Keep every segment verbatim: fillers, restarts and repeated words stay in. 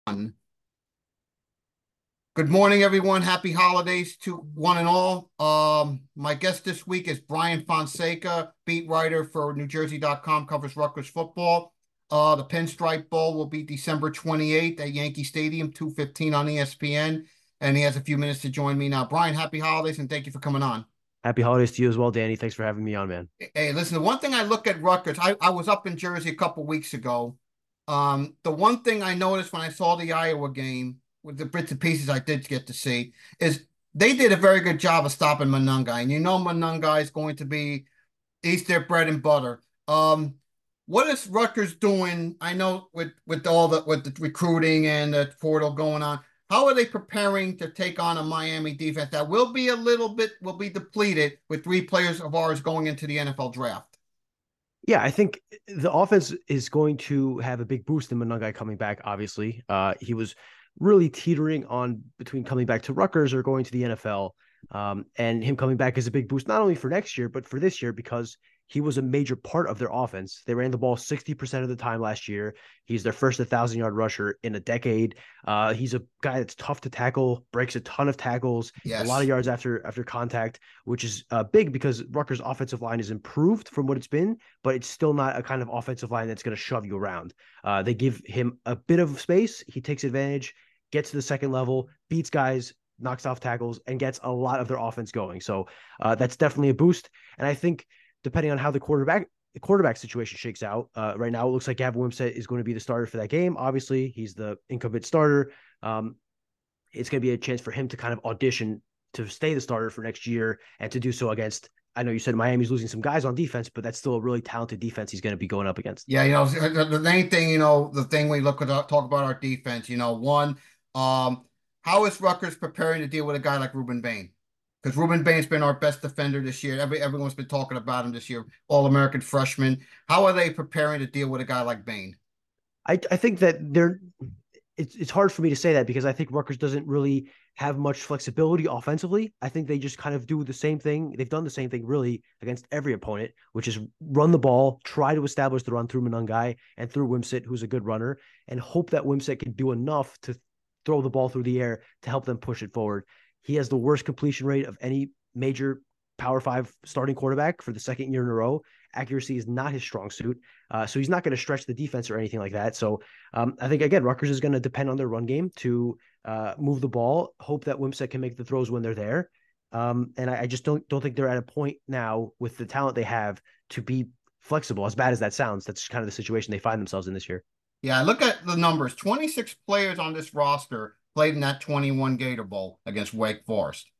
Good morning, everyone. Happy holidays to one and all. Um, my guest this week is Brian Fonseca, beat writer for New Jersey dot com, covers Rutgers football. Uh, the Pinstripe Bowl will be December twenty-eighth at Yankee Stadium, two fifteen on E S P N, and he has a few minutes to join me now. Brian, happy holidays, and thank you for coming on. Happy holidays to you as well, Danny. Thanks for having me on, man. Hey, listen, the one thing I look at Rutgers, I, I was up in Jersey a couple weeks ago. Um, the one thing I noticed when I saw the Iowa game, with the bits and pieces I did get to see, is they did a very good job of stopping Monangai. And you know Monangai is going to be eat their bread and butter. Um, what is Rutgers doing? I know with with all the with the recruiting and the portal going on, how are they preparing to take on a Miami defense that will be a little bit will be depleted with three players of ours going into the N F L draft? Yeah, I think the offense is going to have a big boost in Monangai coming back, obviously. Uh, he was really teetering on between coming back to Rutgers or going to the N F L. Um, and him coming back is a big boost, not only for next year, but for this year, because he was a major part of their offense. They ran the ball sixty percent of the time last year. He's their first one thousand yard rusher in a decade. Uh, he's a guy that's tough to tackle, breaks a ton of tackles, a lot of Yes. yards after after contact, which is uh, big because Rutgers' offensive line is improved from what it's been, but it's still not a kind of offensive line that's going to shove you around. Uh, they give him a bit of space. He takes advantage, gets to the second level, beats guys, knocks off tackles, and gets a lot of their offense going. So uh, that's definitely a boost. And I think depending on how the quarterback the quarterback situation shakes out, uh, right now it looks like Gavin Wimsatt is going to be the starter for that game. Obviously, he's the incumbent starter. Um, it's going to be a chance for him to kind of audition to stay the starter for next year and to do so against. I know you said Miami's losing some guys on defense, but that's still a really talented defense he's going to be going up against. Yeah, you know, the, the main thing, you know, the thing we look at, talk about our defense, you know, one, um, how is Rutgers preparing to deal with a guy like Ruben Bain? Because Ruben Bain's been our best defender this year. Every everyone's been talking about him this year, All-American freshman. How are they preparing to deal with a guy like Bain? I, I think that they're it's it's hard for me to say that because I think Rutgers doesn't really have much flexibility offensively. I think they just kind of do the same thing. They've done the same thing really against every opponent, which is run the ball, try to establish the run through Monangai and through Wimsatt, who's a good runner, and hope that Wimsatt can do enough to throw the ball through the air to help them push it forward. He has the worst completion rate of any major Power Five starting quarterback for the second year in a row. Accuracy is not his strong suit. Uh, so he's not going to stretch the defense or anything like that. So um, I think, again, Rutgers is going to depend on their run game to uh, move the ball, hope that Wimsatt can make the throws when they're there. Um, and I, I just don't don't think they're at a point now with the talent they have to be flexible. As bad as that sounds, that's kind of the situation they find themselves in this year. Yeah, look at the numbers. twenty-six players on this roster played in that twenty-one Gator Bowl against Wake Forest.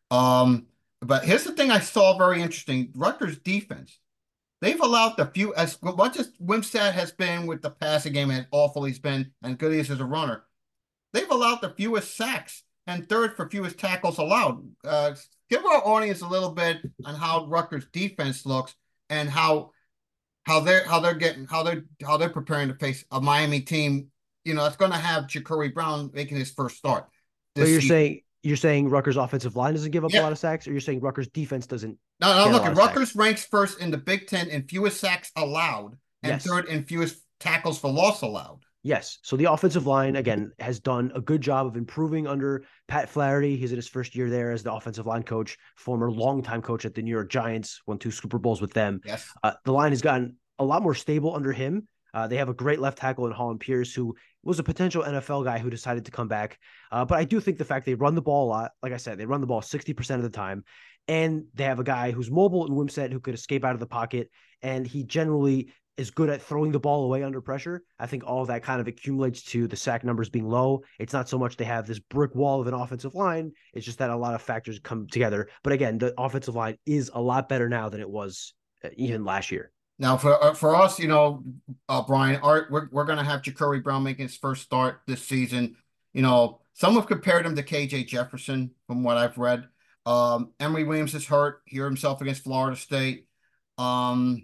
Um, but here's the thing I saw very interesting. Rutgers defense. They've allowed the few, as much as Wimsatt has been with the passing game and awful he's been and good he is as a runner, they've allowed the fewest sacks and third for fewest tackles allowed. Uh, give our audience a little bit on how Rutgers defense looks and how how they're how they're getting how they're how they're preparing to face a Miami team. You know, that's going to have Ja'Cory Brown making his first start But this you're season. saying you're saying Rutgers offensive line doesn't give up a Yeah. lot of sacks, or you're saying Rutgers defense doesn't Now, now get a look lot at of sacks? Rutgers ranks first in the Big Ten in fewest sacks allowed and Yes. third in fewest tackles for loss allowed. Yes. So the offensive line, again, has done a good job of improving under Pat Flaherty. He's in his first year there as the offensive line coach, former longtime coach at the New York Giants, won two Super Bowls with them. Yes. Uh, the line has gotten a lot more stable under him. Uh, they have a great left tackle in Holland Pierce, who was a potential N F L guy who decided to come back. Uh, but I do think the fact they run the ball a lot, like I said, they run the ball sixty percent of the time. And they have a guy who's mobile in Wimsatt who could escape out of the pocket. And he generally is good at throwing the ball away under pressure. I think all of that kind of accumulates to the sack numbers being low. It's not so much they have this brick wall of an offensive line. It's just that a lot of factors come together. But again, the offensive line is a lot better now than it was uh, even last year. Now for uh, for us, you know, uh, Brian, our, we're we're going to have Ja'Cory Brown making his first start this season. You know, some have compared him to K J Jefferson from what I've read. Um, Emory Williams is hurt. He hurt himself against Florida State. Um,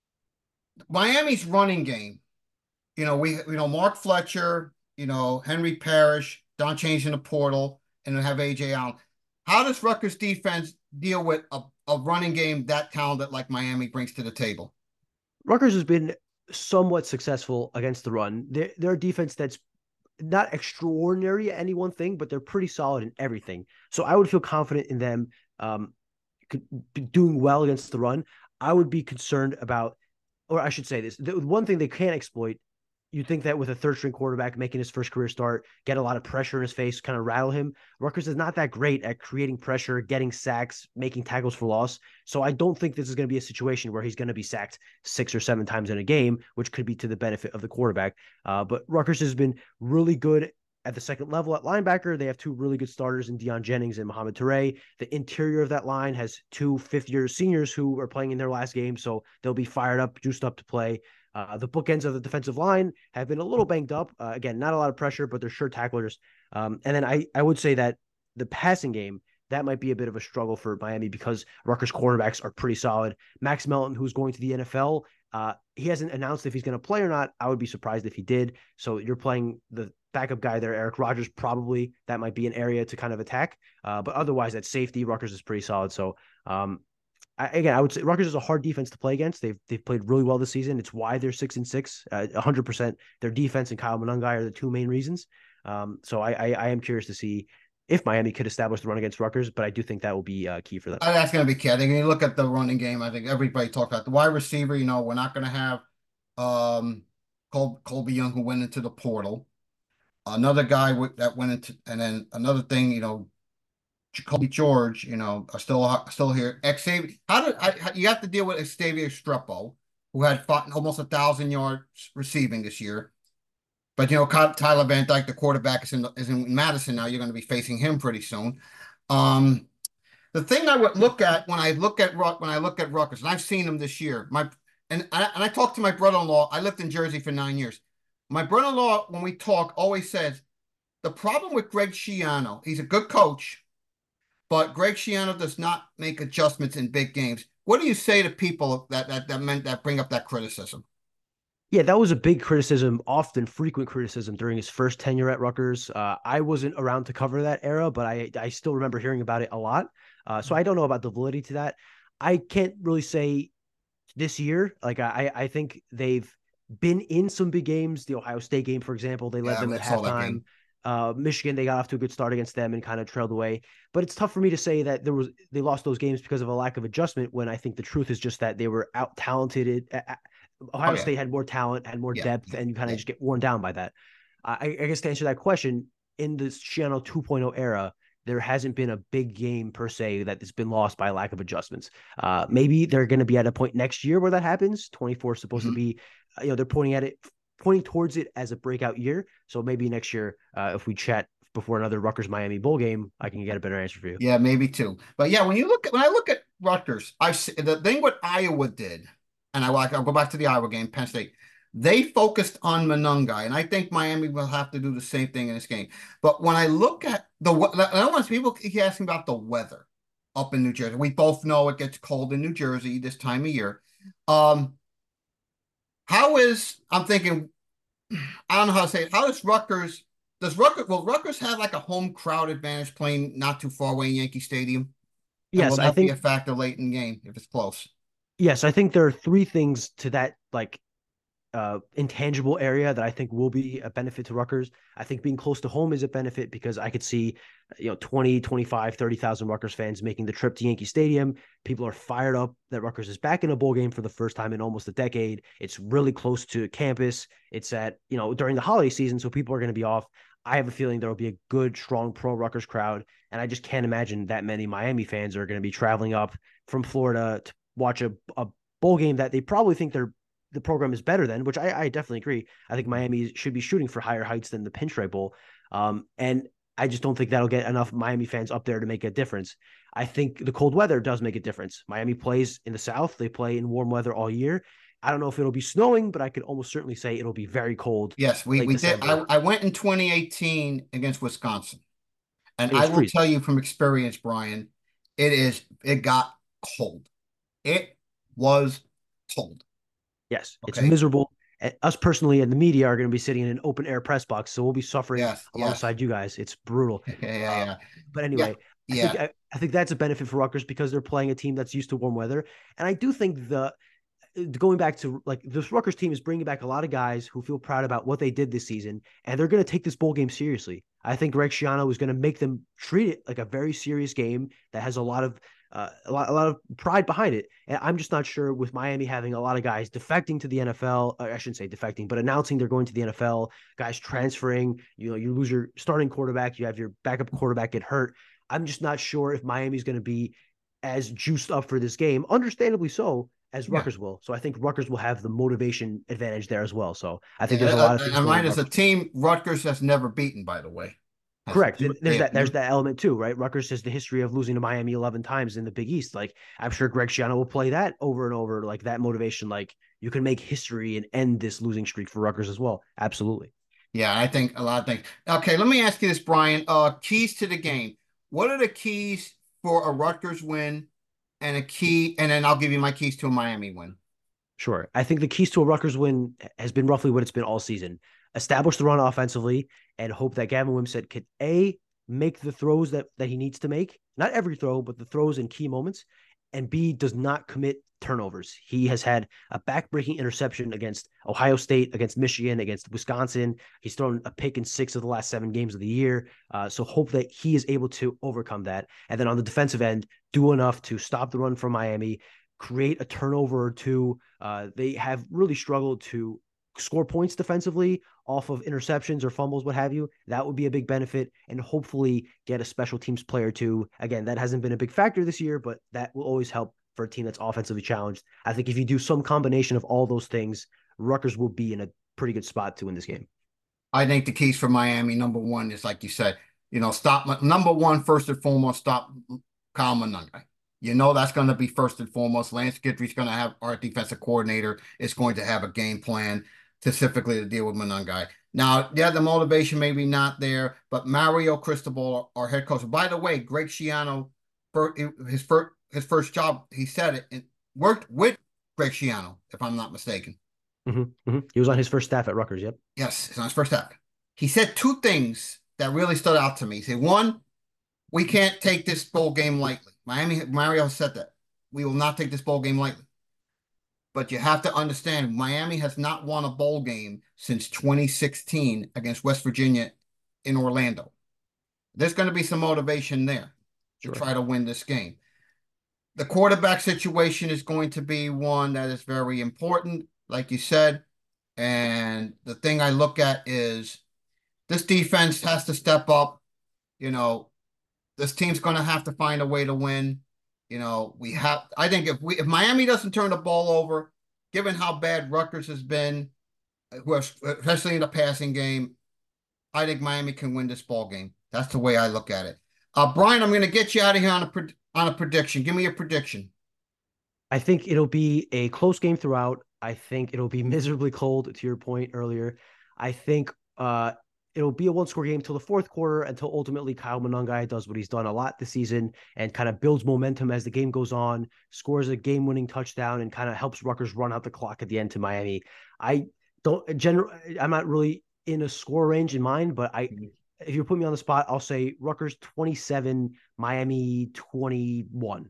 Miami's running game. You know, we you know Mark Fletcher. You know Henry Parrish, Don Change in the portal, and then have A J Allen. How does Rutgers defense deal with a, a running game that talented like Miami brings to the table? Rutgers has been somewhat successful against the run. They're, they're a defense that's not extraordinary at any one thing, but they're pretty solid in everything. So I would feel confident in them um, doing well against the run. I would be concerned about, or I should say this, the one thing they can't exploit. You think that with a third string quarterback making his first career start, get a lot of pressure in his face, kind of rattle him. Rutgers is not that great at creating pressure, getting sacks, making tackles for loss. So I don't think this is going to be a situation where he's going to be sacked six or seven times in a game, which could be to the benefit of the quarterback. Uh, but Rutgers has been really good at the second level at linebacker. They have two really good starters in Deion Jennings and Mohamed Toure. The interior of that line has two fifth-year seniors who are playing in their last game, so they'll be fired up, juiced up to play. Uh, the bookends of the defensive line have been a little banged up. Uh, again, not a lot of pressure, but they're sure tacklers. Um, and then I, I would say that the passing game, that might be a bit of a struggle for Miami because Rutgers cornerbacks are pretty solid. Max Melton, who's going to the N F L, uh, he hasn't announced if he's going to play or not. I would be surprised if he did. So you're playing the backup guy there, Eric Rogers, probably. That might be an area to kind of attack. Uh, but otherwise, at safety, Rutgers is pretty solid. So um, I, again, I would say Rutgers is a hard defense to play against. They've they've played really well this season. It's why they're six and six. A uh, hundred percent. Their defense and Kyle Monangai are the two main reasons. Um, so I, I I am curious to see if Miami could establish the run against Rutgers, but I do think that will be uh, key for them. Uh, That's going to be key. I think when you look at the running game, I think everybody talked about the wide receiver. You know, we're not going to have um, Col- Colby Young who went into the portal. Another guy that went into, and then another thing, you know, Jacoby George, you know, are still still here. Xavier, how did I, you have to deal with Xavier Strepo, who had fought almost a thousand yards receiving this year. But you know, Tyler Van Dyke, the quarterback, is in is in Madison now. You're going to be facing him pretty soon. Um, the thing I would look at when I look at when I look at Rutgers, and I've seen them this year. My and I, and I talked to my brother-in-law. I lived in Jersey for nine years. My brother-in-law, when we talk, always says the problem with Greg Schiano, he's a good coach, but Greg Schiano does not make adjustments in big games. What do you say to people that that that meant that bring up that criticism? Yeah, that was a big criticism, often frequent criticism during his first tenure at Rutgers. Uh, I wasn't around to cover that era, but I I still remember hearing about it a lot. Uh, so I don't know about the validity to that. I can't really say this year. Like I I think they've been in some big games. The Ohio State game, for example, they led Yeah, them I at saw that halftime. game. Uh, Michigan, they got off to a good start against them and kind of trailed away. But it's tough for me to say that there was they lost those games because of a lack of adjustment. When I think the truth is just that they were out talented. Ohio Oh yeah, State had more talent, had more yeah, depth, and you kind of yeah. just get worn down by that. I, I guess to answer that question, in the Schiano two point oh era, there hasn't been a big game per se that has been lost by lack of adjustments. Uh, maybe they're going to be at a point next year where that happens. twenty-four is supposed mm-hmm. to be, you know, they're pointing at it, pointing towards it as a breakout year. So maybe next year, uh, if we chat before another Rutgers Miami bowl game, I can get a better answer for you. Yeah, maybe too. But yeah, when you look at when I look at Rutgers, I the thing what Iowa did, and I I'll go back to the Iowa game, Penn State. They focused on Monangai, and I think Miami will have to do the same thing in this game. But when I look at the, I want people keep asking about the weather up in New Jersey. We both know it gets cold in New Jersey this time of year. Um, how is I'm thinking? I don't know how to say it. How does Rutgers? Does Rutgers? Will Rutgers have like a home crowd advantage playing not too far away in Yankee Stadium? And yes, will that I think be a factor late in the game if it's close? Yes, I think there are three things to that like uh, intangible area that I think will be a benefit to Rutgers. I think being close to home is a benefit because I could see, you know, twenty, twenty-five, thirty thousand Rutgers fans making the trip to Yankee Stadium. People are fired up that Rutgers is back in a bowl game for the first time in almost a decade. It's really close to campus. It's at, you know, during the holiday season, so people are going to be off. I have a feeling there will be a good, strong pro Rutgers crowd. And I just can't imagine that many Miami fans are going to be traveling up from Florida to watch a, a bowl game that they probably think they're the program is better than, which I, I definitely agree. I think Miami should be shooting for higher heights than the Pinstripe Bowl. Um, and I just don't think that'll get enough Miami fans up there to make a difference. I think the cold weather does make a difference. Miami plays in the South. They play in warm weather all year. I don't know if it'll be snowing, but I could almost certainly say it'll be very cold. Yes, we, we did. I, I went in twenty eighteen against Wisconsin. And I will freezing. tell you from experience, Brian, it is, it got cold. It was cold. Yes, okay. It's miserable. Us personally and the media are going to be sitting in an open air press box, so we'll be suffering yes, alongside yes. you guys. It's brutal. Yeah, yeah, yeah. Uh, but anyway, yeah, I, yeah. Think, I, I think that's a benefit for Rutgers because they're playing a team that's used to warm weather. And I do think the going back to like this Rutgers team is bringing back a lot of guys who feel proud about what they did this season, and they're going to take this bowl game seriously. I think Greg Schiano is going to make them treat it like a very serious game that has a lot of uh, a lot a lot of pride behind it. And I'm just not sure with Miami having a lot of guys defecting to the N F L. I shouldn't say defecting, but announcing they're going to the N F L. Guys transferring. You know, you lose your starting quarterback. You have your backup quarterback get hurt. I'm just not sure if Miami's going to be as juiced up for this game, understandably so, as Yeah. Rutgers will. So I think Rutgers will have the motivation advantage there as well. So I think And, there's a uh, lot of things and going mine is a Rutgers. team Rutgers has never beaten, by the way. Has, Correct. And there's they have that there's never, that element too, right? Rutgers has the history of losing to Miami eleven times in the Big East. Like I'm sure Greg Schiano will play that over and over, like that motivation. Like you can make history and end this losing streak for Rutgers as well. Absolutely. yeah, I think a lot of things. Okay, let me ask you this, Brian. Uh, keys to the game. What are the keys for a Rutgers win and a key? And then I'll give you my keys to a Miami win. Sure. I think the keys to a Rutgers win has been roughly what it's been all season. Establish the run offensively and hope that Gavin Wimsatt can A, make the throws that, that he needs to make. Not every throw, but the throws in key moments. And B, does not commit turnovers. He has had a backbreaking interception against Ohio State, against Michigan, against Wisconsin. He's thrown a pick in six of the last seven games of the year. Uh, so hope that he is able to overcome that. And then on the defensive end, do enough to stop the run from Miami, create a turnover or two. Uh, they have really struggled to score points defensively off of interceptions or fumbles, what have you. That would be a big benefit, and hopefully get a special teams player too. Again, that hasn't been a big factor this year, but that will always help for a team that's offensively challenged. I think if you do some combination of all those things, Rutgers will be in a pretty good spot to win this game. I think the keys for Miami, number one, is like you said, you know, stop number one, first and foremost, stop Kyle Monangai. You know that's going to be first and foremost. Lance Guidry's going to have our defensive coordinator is going to have a game plan specifically to deal with Monangai. Now, yeah, the motivation maybe not there, but Mario Cristobal, our head coach. By the way, Greg Schiano, his first his first job, he said it, it worked with Greg Schiano, if I'm not mistaken. Mm-hmm, mm-hmm. He was on his first staff at Rutgers. Yep. Yes, it's on his first staff. He said two things that really stood out to me. He said, one, we can't take this bowl game lightly. Miami, Mario said that. We will not take this bowl game lightly. But you have to understand, Miami has not won a bowl game since twenty sixteen against West Virginia in Orlando. There's going to be some motivation there to Sure. try to win this game. The quarterback situation is going to be one that is very important, like you said. And the thing I look at is this defense has to step up. You know, this team's going to have to find a way to win. You know, we have. I think if we if Miami doesn't turn the ball over, given how bad Rutgers has been, especially in the passing game, I think Miami can win this ball game. That's the way I look at it. Uh, Brian, I'm going to get you out of here on a on a prediction. Give me a prediction. I think it'll be a close game throughout. I think it'll be miserably cold, to your point earlier. I think uh, it'll be a one-score game till the fourth quarter, until ultimately Kyle Monangai does what he's done a lot this season and kind of builds momentum as the game goes on, scores a game-winning touchdown, and kind of helps Rutgers run out the clock at the end to Miami. I don't general. I'm not really in a score range in mind, but I, if you put me on the spot, I'll say Rutgers twenty-seven, Miami twenty-one.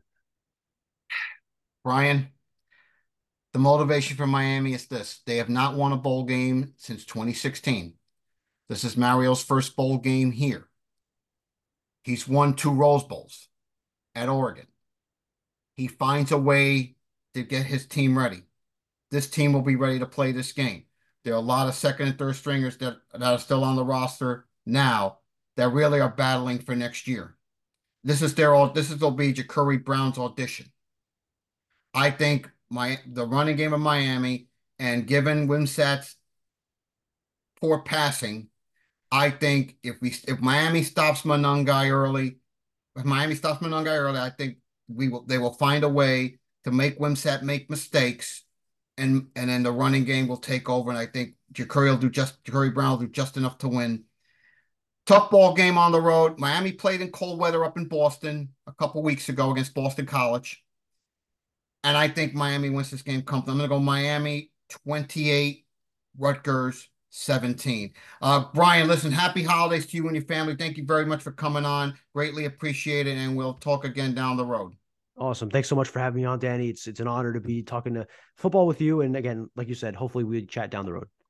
Brian, the motivation for Miami is this. They have not won a bowl game since twenty sixteen. This is Mario's first bowl game here. He's won two Rose Bowls at Oregon. He finds a way to get his team ready. This team will be ready to play this game. There are a lot of second and third stringers that, that are still on the roster now that really are battling for next year. This is their this is will be Jacurri Brown's audition. I think my the running game of Miami, and given Wimsatt's poor passing, I think if we if Miami stops Monangai early, if Miami stops Monangai early, I think we will they will find a way to make Wimsatt make mistakes, and and then the running game will take over. And I think Jacurri will do just Jacurri Brown will do just enough to win. Tough ball game on the road. Miami played in cold weather up in Boston a couple weeks ago against Boston College. And I think Miami wins this game comfortably. I'm going to go Miami twenty-eight, Rutgers seventeen. Uh, Brian, listen, happy holidays to you and your family. Thank you very much for coming on. Greatly appreciate it, and we'll talk again down the road. Awesome. Thanks so much for having me on, Danny. It's it's an honor to be talking to football with you. And again, like you said, hopefully we chat down the road.